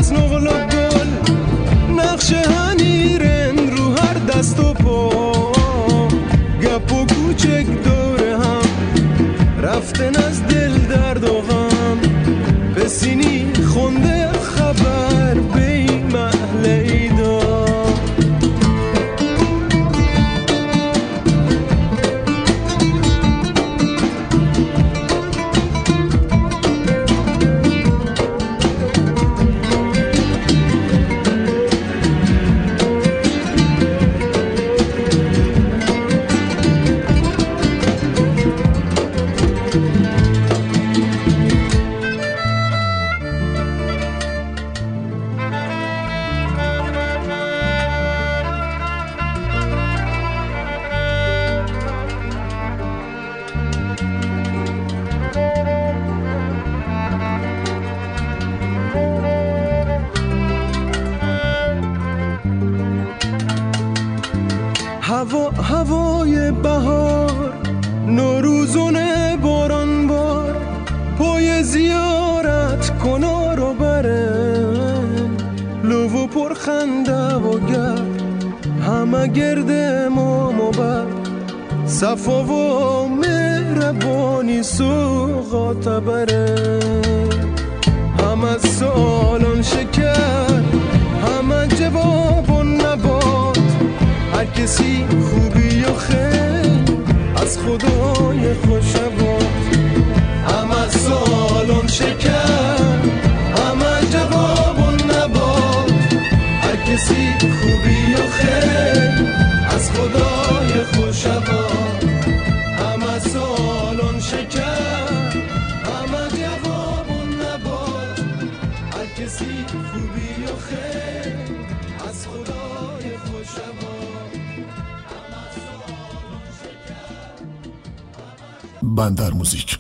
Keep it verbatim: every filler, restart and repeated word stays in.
از نقل و گل، نقش هنیرن رو هر دست و پا، گپ و کوچک دور هم رفتن از دل درد و غم، به سینی خونده خبر به محل ایدا. هوا هوای بهار، نوروزونه باران بار، پای زیارت کنا رو برن، لو و پرخنده و گپ همه گرد امام و بر، صفا و مهربانی سوغات بره، همه سالان شکر همه جواب و نبات، هر کسی خوبی و خیر از خدای خوشبات، همه سالان شکر همه جواب و نبات، هر کسی خوبی و خیر از خدای خوشبات، همه سالان شکر همه جواب و نبات، هر کسی خوبی و خیر از خدای خوشبات. بندر موزیک.